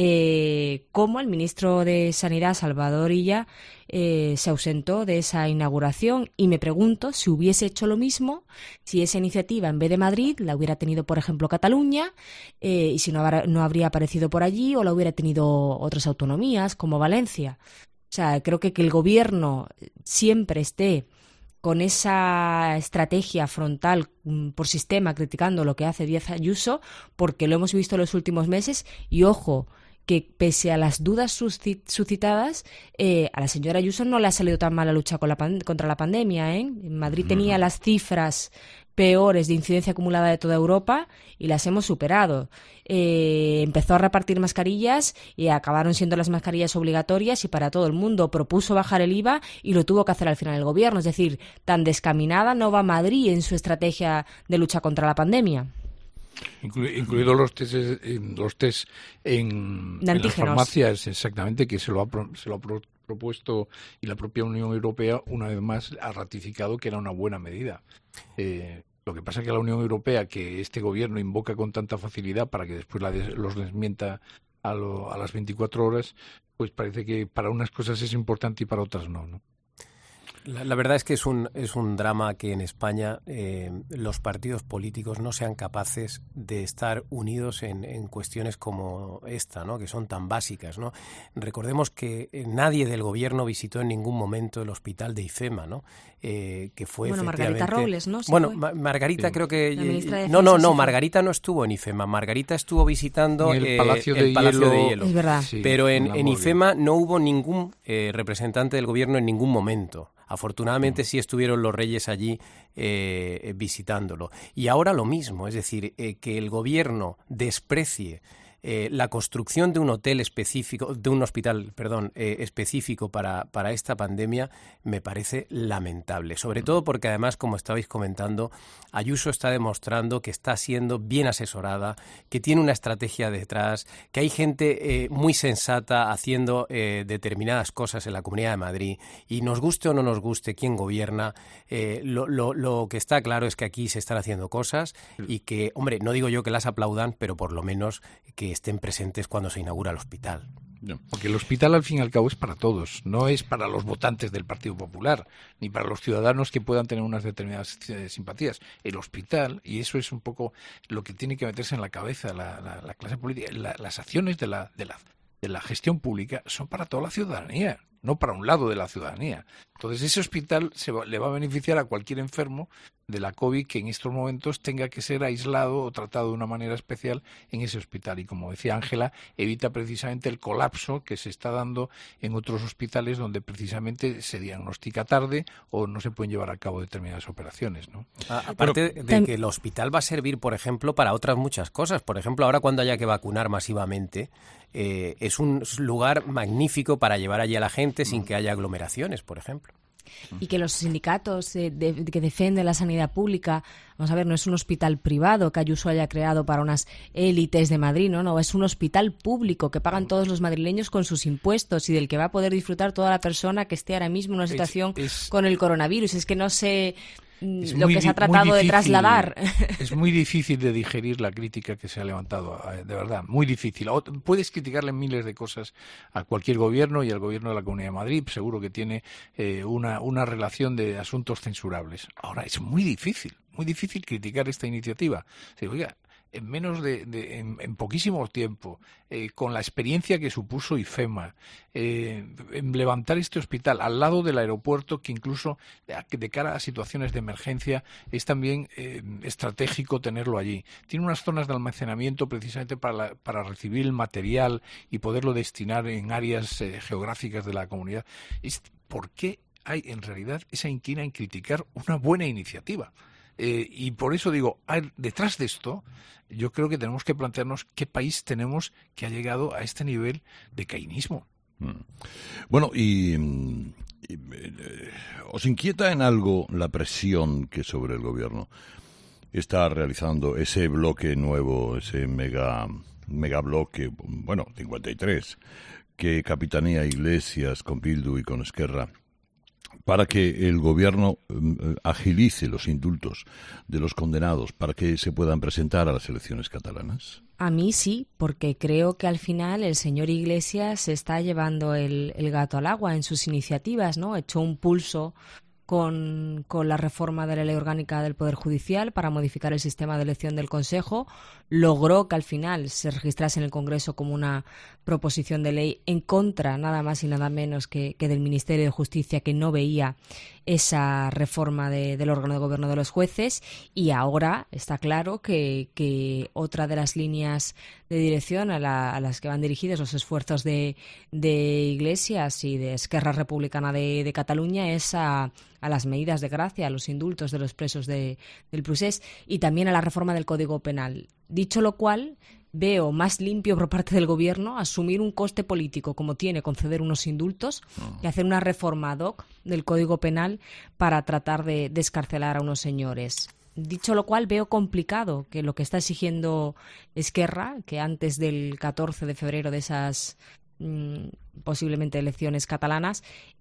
como el ministro de Sanidad, Salvador Illa, se ausentó de esa inauguración, y me pregunto si hubiese hecho lo mismo, si esa iniciativa en vez de Madrid la hubiera tenido, por ejemplo, Cataluña, y si no habría aparecido por allí, o la hubiera tenido otras autonomías como Valencia. O sea, creo que el gobierno siempre esté con esa estrategia frontal por sistema criticando lo que hace Díaz Ayuso, porque lo hemos visto en los últimos meses, y ojo, que pese a las dudas suscitadas, a la señora Ayuso no le ha salido tan mal la lucha contra la pandemia, ¿eh? En Madrid tenía las cifras peores de incidencia acumulada de toda Europa y las hemos superado. Empezó a repartir mascarillas y acabaron siendo las mascarillas obligatorias y para todo el mundo. Propuso bajar el IVA y lo tuvo que hacer al final el gobierno. Es decir, tan descaminada no va Madrid en su estrategia de lucha contra la pandemia. Incluidos los test en las farmacias, exactamente, que se lo ha propuesto, y la propia Unión Europea una vez más ha ratificado que era una buena medida. Lo que pasa es que la Unión Europea, que este gobierno invoca con tanta facilidad para que después los desmienta a las 24 horas, pues parece que para unas cosas es importante y para otras no, ¿no? La verdad es que es un drama que en España los partidos políticos no sean capaces de estar unidos en cuestiones como esta, ¿no? Que son tan básicas, ¿no? Recordemos que nadie del gobierno visitó en ningún momento el hospital de IFEMA, ¿no? Que fue Margarita Robles, ¿no? Margarita creo que... No, Margarita no estuvo en IFEMA. Margarita estuvo visitando el Palacio de Hielo. Es verdad. Sí, pero en IFEMA no hubo ningún representante del gobierno en ningún momento. Afortunadamente sí estuvieron los reyes allí visitándolo. Y ahora lo mismo, es decir, que el gobierno desprecie la construcción de un hotel específico, de un hospital, específico para esta pandemia, me parece lamentable. Sobre todo porque además, como estabais comentando, Ayuso está demostrando que está siendo bien asesorada, que tiene una estrategia detrás, que hay gente muy sensata haciendo determinadas cosas en la Comunidad de Madrid, y nos guste o no nos guste quién gobierna, lo que está claro es que aquí se están haciendo cosas y que, hombre, no digo yo que las aplaudan, pero por lo menos que estén presentes cuando se inaugura el hospital. Porque el hospital, al fin y al cabo, es para todos, no es para los votantes del Partido Popular, ni para los ciudadanos que puedan tener unas determinadas simpatías. El hospital, y eso es un poco lo que tiene que meterse en la cabeza la clase política, las acciones de la gestión pública son para toda la ciudadanía, no para un lado de la ciudadanía. Entonces ese hospital le va a beneficiar a cualquier enfermo de la COVID que en estos momentos tenga que ser aislado o tratado de una manera especial en ese hospital. Y como decía Ángela, evita precisamente el colapso que se está dando en otros hospitales donde precisamente se diagnostica tarde o no se pueden llevar a cabo determinadas operaciones, ¿no? Aparte de que el hospital va a servir, por ejemplo, para otras muchas cosas. Por ejemplo, ahora cuando haya que vacunar masivamente, es un lugar magnífico para llevar allí a la gente sin que haya aglomeraciones, por ejemplo. Y que los sindicatos que defienden la sanidad pública, vamos a ver, no es un hospital privado que Ayuso haya creado para unas élites de Madrid, no, es un hospital público que pagan todos los madrileños con sus impuestos y del que va a poder disfrutar toda la persona que esté ahora mismo en una situación con el coronavirus. Es que no sé lo que se ha tratado de trasladar. Es muy difícil de digerir la crítica que se ha levantado, de verdad, muy difícil. Puedes criticarle miles de cosas a cualquier gobierno y al gobierno de la Comunidad de Madrid, seguro que tiene una relación de asuntos censurables. Ahora, es muy difícil criticar esta iniciativa. Oiga, en menos en poquísimo tiempo, con la experiencia que supuso IFEMA, en levantar este hospital al lado del aeropuerto, que incluso de cara a situaciones de emergencia es también estratégico tenerlo allí. Tiene unas zonas de almacenamiento precisamente para recibir el material y poderlo destinar en áreas geográficas de la comunidad. ¿Por qué hay en realidad esa inquina en criticar una buena iniciativa? Y por eso digo, detrás de esto, yo creo que tenemos que plantearnos qué país tenemos que ha llegado a este nivel de caínismo. Bueno, ¿os inquieta en algo la presión que sobre el gobierno está realizando ese bloque nuevo, ese mega bloque, 53, que capitanea Iglesias con Bildu y con Esquerra, para que el gobierno agilice los indultos de los condenados para que se puedan presentar a las elecciones catalanas? A mí sí, porque creo que al final el señor Iglesias se está llevando el gato al agua en sus iniciativas, ¿no? Echó un pulso con la reforma de la Ley Orgánica del Poder Judicial para modificar el sistema de elección del Consejo, logró que al final se registrase en el Congreso como una proposición de ley en contra, nada más y nada menos que del Ministerio de Justicia, que no veía esa reforma del órgano de gobierno de los jueces, y ahora está claro que otra de las líneas de dirección a las que van dirigidos los esfuerzos de Iglesias y de Esquerra Republicana de Cataluña es a las medidas de gracia, a los indultos de los presos del procés y también a la reforma del Código Penal. Dicho lo cual, veo más limpio por parte del Gobierno asumir un coste político como tiene conceder unos indultos y hacer una reforma ad hoc del Código Penal para tratar de descarcelar a unos señores. Dicho lo cual, veo complicado que lo que está exigiendo Esquerra, que antes del 14 de febrero de esas posiblemente elecciones catalanas,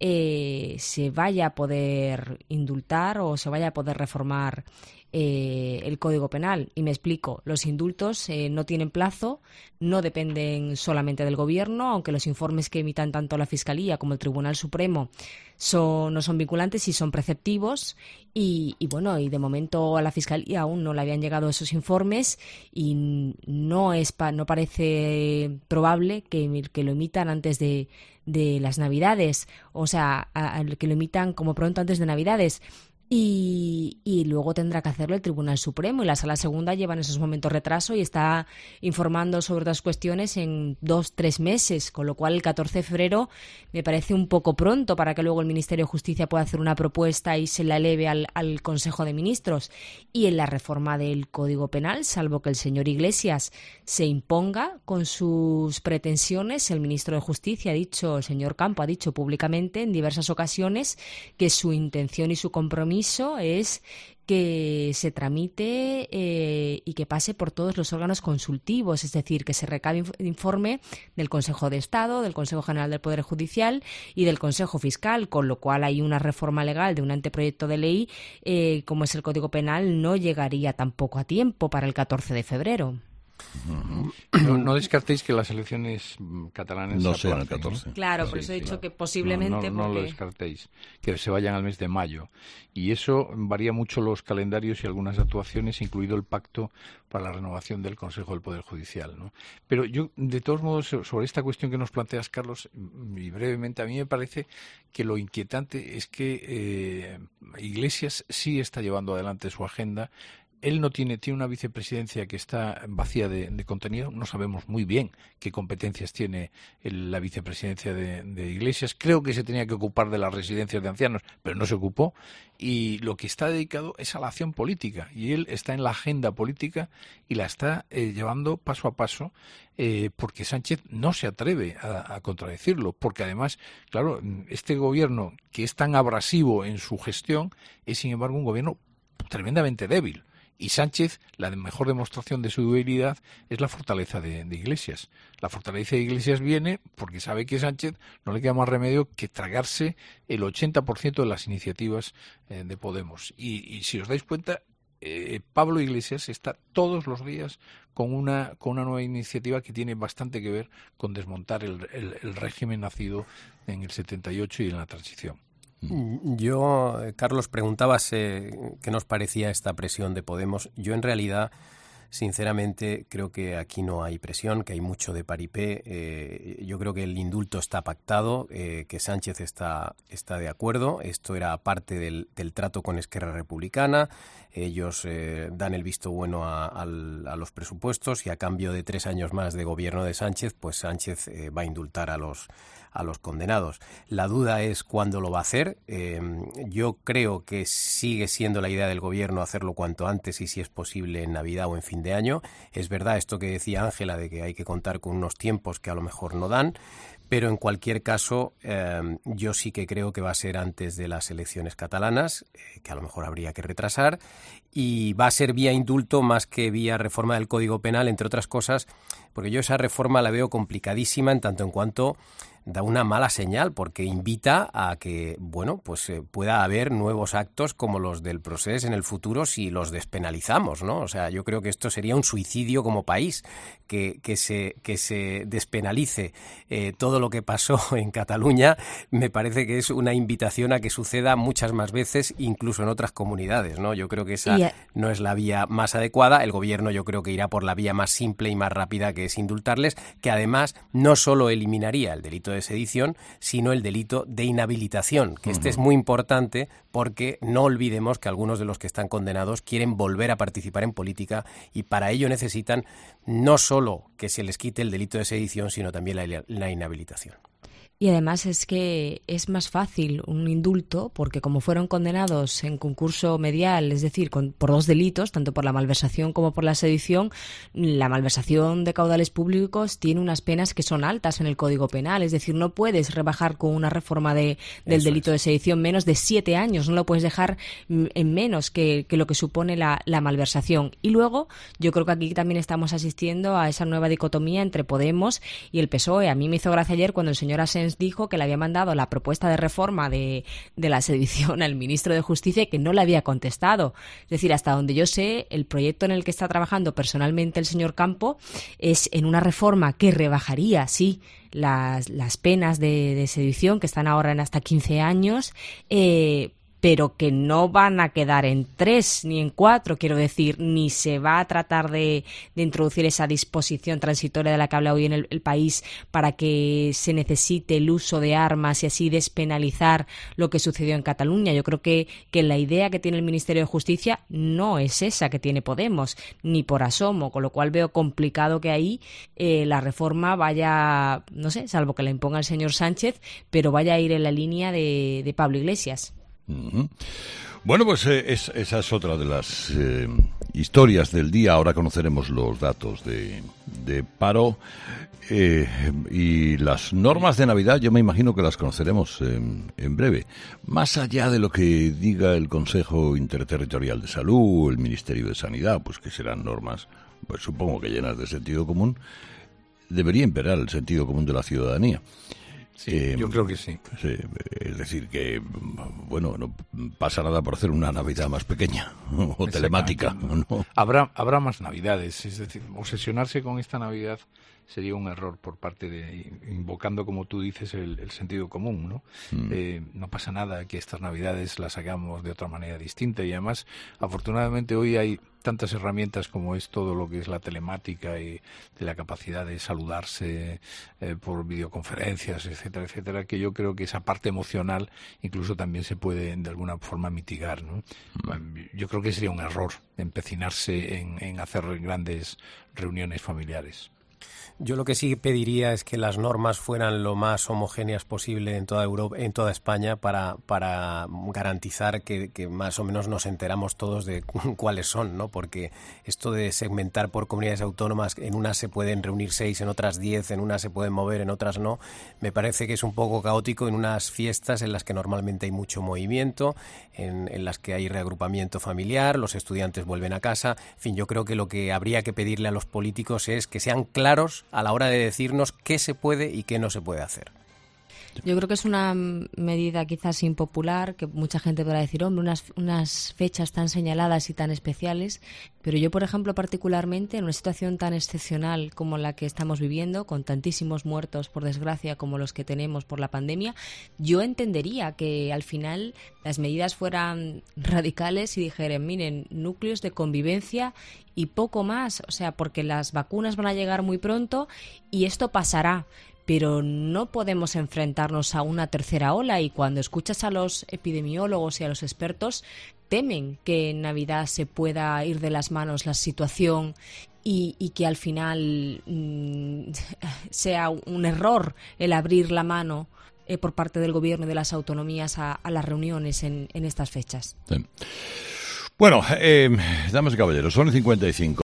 se vaya a poder indultar o se vaya a poder reformar el Código Penal. Y me explico, los indultos no tienen plazo, no dependen solamente del Gobierno, aunque los informes que emitan tanto la Fiscalía como el Tribunal Supremo no son vinculantes y son preceptivos, y de momento a la Fiscalía aún no le habían llegado esos informes y no parece probable que lo emitan antes de las Navidades, o sea, que lo emitan como pronto antes de Navidades. Y luego tendrá que hacerlo el Tribunal Supremo, y la Sala Segunda lleva en esos momentos retraso y está informando sobre otras cuestiones en 2-3 meses, con lo cual el 14 de febrero me parece un poco pronto para que luego el Ministerio de Justicia pueda hacer una propuesta y se la eleve al Consejo de Ministros. Y en la reforma del Código Penal, salvo que el señor Iglesias se imponga con sus pretensiones, el ministro de Justicia el señor Campo ha dicho públicamente en diversas ocasiones que su intención y su compromiso es que se tramite y que pase por todos los órganos consultivos, es decir, que se recabe informe del Consejo de Estado, del Consejo General del Poder Judicial y del Consejo Fiscal, con lo cual hay una reforma legal de un anteproyecto de ley, como es el Código Penal, no llegaría tampoco a tiempo para el 14 de febrero. No descartéis que las elecciones catalanas no sean el 14. Claro, por eso he dicho que posiblemente... No lo descartéis, que se vayan al mes de mayo. Y eso varía mucho los calendarios y algunas actuaciones, incluido el pacto para la renovación del Consejo del Poder Judicial, ¿no? Pero yo, de todos modos, sobre esta cuestión que nos planteas, Carlos, y brevemente, a mí me parece que lo inquietante es que Iglesias sí está llevando adelante su agenda. Él no tiene una vicepresidencia que está vacía de contenido. No sabemos muy bien qué competencias tiene la vicepresidencia de Iglesias. Creo que se tenía que ocupar de las residencias de ancianos, pero no se ocupó. Y lo que está dedicado es a la acción política. Y él está en la agenda política y la está llevando paso a paso, porque Sánchez no se atreve a contradecirlo. Porque además, claro, este gobierno que es tan abrasivo en su gestión es, sin embargo, un gobierno tremendamente débil. Y Sánchez, la mejor demostración de su debilidad es la fortaleza de Iglesias. La fortaleza de Iglesias viene porque sabe que Sánchez no le queda más remedio que tragarse el 80% de las iniciativas de Podemos. Y si os dais cuenta, Pablo Iglesias está todos los días con una nueva iniciativa que tiene bastante que ver con desmontar el régimen nacido en el 78 y en la transición. Yo, Carlos, preguntabas qué nos parecía esta presión de Podemos. Yo, en realidad, sinceramente, creo que aquí no hay presión, que hay mucho de paripé. Yo creo que el indulto está pactado, que Sánchez está de acuerdo. Esto era parte del trato con Esquerra Republicana. Ellos dan el visto bueno a los presupuestos y a cambio de 3 años más de gobierno de Sánchez, pues Sánchez va a indultar a los condenados. La duda es cuándo lo va a hacer. Yo creo que sigue siendo la idea del gobierno hacerlo cuanto antes y si es posible en Navidad o en fin de año. Es verdad esto que decía Ángela de que hay que contar con unos tiempos que a lo mejor no dan, pero en cualquier caso yo sí que creo que va a ser antes de las elecciones catalanas, que a lo mejor habría que retrasar, y va a ser vía indulto más que vía reforma del Código Penal, entre otras cosas, porque yo esa reforma la veo complicadísima en tanto en cuanto da una mala señal, porque invita a que, bueno, pues pueda haber nuevos actos como los del Procés en el futuro si los despenalizamos, ¿no? O sea, yo creo que esto sería un suicidio como país, que se despenalice todo lo que pasó en Cataluña. Me parece que es una invitación a que suceda muchas más veces, incluso en otras comunidades, ¿no? Yo creo que esa no es la vía más adecuada. El gobierno yo creo que irá por la vía más simple y más rápida, que es indultarles, que además no solo eliminaría el delito de sedición, sino el delito de inhabilitación, que este es muy importante porque no olvidemos que algunos de los que están condenados quieren volver a participar en política y para ello necesitan no solo que se les quite el delito de sedición, sino también la inhabilitación. Y además es que es más fácil un indulto porque como fueron condenados en concurso medial, es decir, por 2 delitos, tanto por la malversación como por la sedición, la malversación de caudales públicos tiene unas penas que son altas en el Código Penal. Es decir, no puedes rebajar con una reforma del delito de sedición menos de 7 años, no lo puedes dejar en menos que lo que supone la malversación. Y luego yo creo que aquí también estamos asistiendo a esa nueva dicotomía entre Podemos y el PSOE. A mí me hizo gracia ayer cuando el señor Asens dijo que le había mandado la propuesta de reforma de la sedición al ministro de Justicia y que no le había contestado. Es decir, hasta donde yo sé, el proyecto en el que está trabajando personalmente el señor Campo es en una reforma que rebajaría, sí, las penas de sedición, que están ahora en hasta 15 años, pero que no van a quedar en 3 ni en 4, quiero decir, ni se va a tratar de introducir esa disposición transitoria de la que habla hoy en el país para que se necesite el uso de armas y así despenalizar lo que sucedió en Cataluña. Yo creo que la idea que tiene el Ministerio de Justicia no es esa que tiene Podemos, ni por asomo, con lo cual veo complicado que ahí la reforma vaya, no sé, salvo que la imponga el señor Sánchez, pero vaya a ir en la línea de Pablo Iglesias. Bueno, pues esa es otra de las historias del día. Ahora conoceremos los datos de paro y las normas de Navidad. Yo me imagino que las conoceremos en breve. Más allá de lo que diga el Consejo Interterritorial de Salud o el Ministerio de Sanidad, pues que serán normas, pues supongo que llenas de sentido común, debería imperar el sentido común de la ciudadanía. Sí, yo creo que sí. Sí. Es decir, que, bueno, no pasa nada por hacer una Navidad más pequeña o telemática, ¿no? Habrá más Navidades, es decir, obsesionarse con esta Navidad sería un error por parte invocando, como tú dices, el sentido común, ¿no? No pasa nada que estas Navidades las hagamos de otra manera distinta y además, afortunadamente, hoy hay tantas herramientas como es todo lo que es la telemática y de la capacidad de saludarse por videoconferencias, etcétera, etcétera, que yo creo que esa parte emocional incluso también se puede de alguna forma mitigar, ¿no? Yo creo que sería un error empecinarse en hacer grandes reuniones familiares. Yo lo que sí pediría es que las normas fueran lo más homogéneas posible en toda Europa, en toda España, para garantizar que más o menos nos enteramos todos de cuáles son, ¿no? Porque esto de segmentar por comunidades autónomas, en unas se pueden reunir 6, en otras 10, en unas se pueden mover, en otras no, me parece que es un poco caótico en unas fiestas en las que normalmente hay mucho movimiento, en las que hay reagrupamiento familiar, los estudiantes vuelven a casa. En fin, yo creo que lo que habría que pedirle a los políticos es que sean claros a la hora de decirnos qué se puede y qué no se puede hacer. Yo creo que es una medida quizás impopular, que mucha gente podrá decir, hombre, unas fechas tan señaladas y tan especiales, pero yo, por ejemplo, particularmente, en una situación tan excepcional como la que estamos viviendo, con tantísimos muertos, por desgracia, como los que tenemos por la pandemia, yo entendería que al final las medidas fueran radicales y dijeran, miren, núcleos de convivencia y poco más, o sea, porque las vacunas van a llegar muy pronto y esto pasará. Pero no podemos enfrentarnos a una tercera ola, y cuando escuchas a los epidemiólogos y a los expertos, temen que en Navidad se pueda ir de las manos la situación y que al final sea un error el abrir la mano por parte del gobierno y de las autonomías a las reuniones en estas fechas. Sí. Bueno, damas y caballeros, son 55.